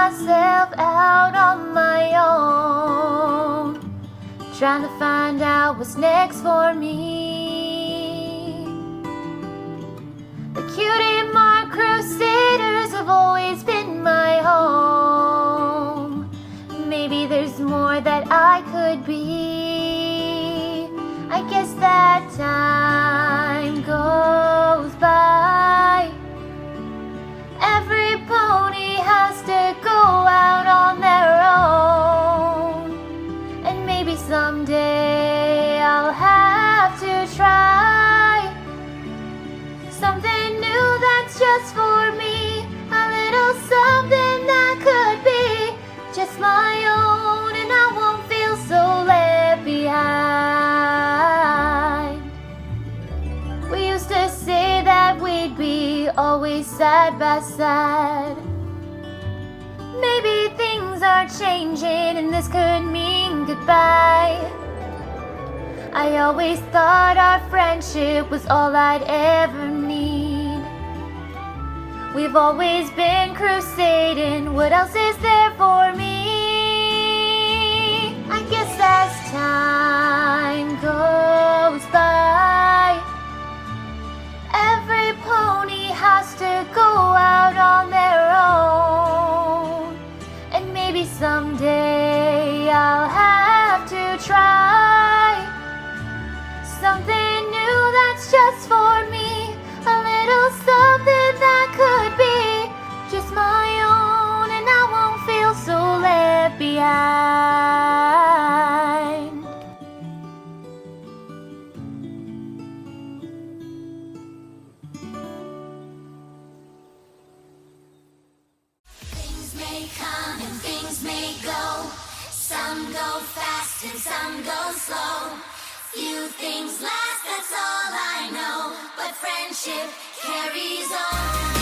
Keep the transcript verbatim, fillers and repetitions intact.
myself out on my own, trying to find out what's next for me. The Cutie Mark Crusaders have always been my home. Maybe there's more that I could be. I guess that time goes by. Every pony has to go out on their own, and maybe someday I'll have to try something new that's just for me, a little something that could be just my own, and I won't feel so left behind. We used to say that we'd be always side by side. Maybe things are changing and this could mean goodbye. I always thought our friendship was all I'd ever need. We've always been crusading, what else is there for me? I guess as time goes by, every pony has to go out on their own, and maybe someday I'll have to try something new that's just for me, a little something that could be just my own, and I won't feel so left behind. Things may come and things may go. Some go fast and some go slow. Few things last, that's all I know. But friendship carries on.